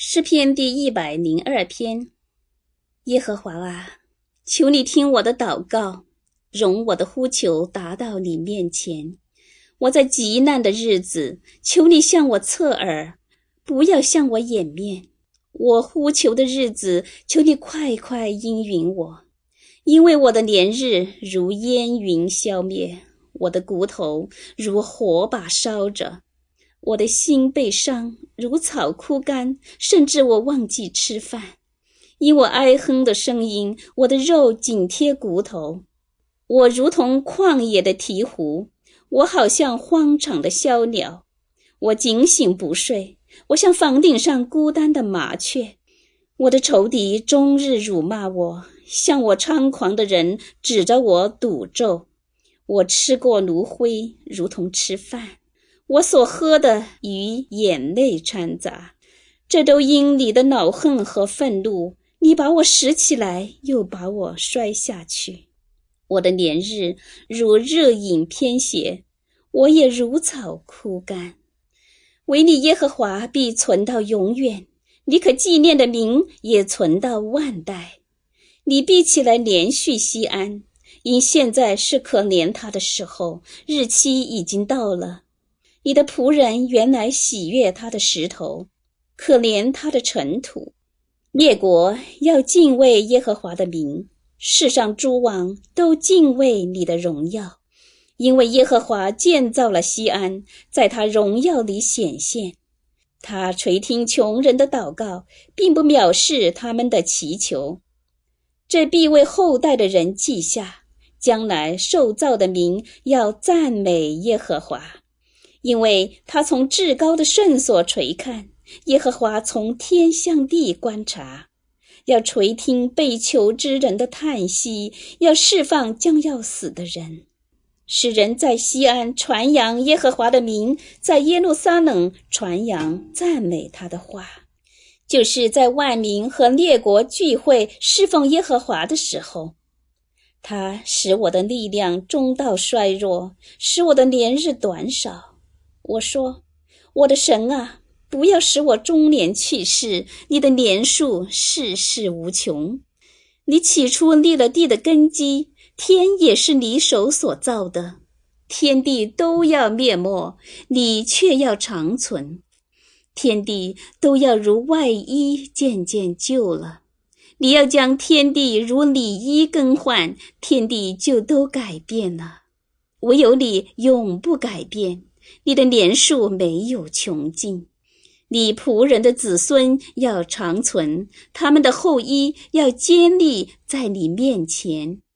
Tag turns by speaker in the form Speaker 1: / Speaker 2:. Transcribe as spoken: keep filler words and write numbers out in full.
Speaker 1: 诗篇第一百零二篇。耶和华啊，求你听我的祷告，容我的呼求达到你面前。我在极难的日子，求你向我侧耳，不要向我掩面。我呼求的日子，求你快快应允我，因为我的年日如烟云消灭，我的骨头如火把烧着。我的心被伤，如草枯干，甚至我忘记吃饭。因我哀哼的声音，我的肉紧贴骨头。我如同旷野的鹈鹕，我好像荒场的枭鸟。我警醒不睡，我像房顶上孤单的麻雀。我的仇敌终日辱骂我，向我猖狂的人指着我赌咒。我吃过炉灰，如同吃饭。我所喝的与眼泪掺杂，这都因你的恼恨和愤怒，你把我拾起来，又把我摔下去。我的年日如热饮偏斜，我也如草枯干。唯你耶和华必存到永远，你可纪念的名也存到万代。你必起来连续锡安，因现在是可怜他的时候，日期已经到了。你的仆人原来喜悦他的石头，可怜他的尘土。列国要敬畏耶和华的名，世上诸王都敬畏你的荣耀，因为耶和华建造了锡安，在他荣耀里显现。他垂听穷人的祷告，并不藐视他们的祈求。这必为后代的人记下，将来受造的民要赞美耶和华。因为他从至高的圣所垂看，耶和华从天向地观察，要垂听被囚之人的叹息，要释放将要死的人，使人在锡安传扬耶和华的名，在耶路撒冷传扬赞美他的话，就是在万民和列国聚会侍奉耶和华的时候。他使我的力量中道衰弱，使我的年日短少。我说，我的神啊，不要使我中年去世，你的年数世世无穷。你起初立了地的根基，天也是你手所造的，天地都要灭没，你却要长存。天地都要如外衣渐渐旧了，你要将天地如里衣更换，天地就都改变了。唯有你永不改变，你的年数没有穷尽。你仆人的子孙要长存，他们的后裔要坚立在你面前。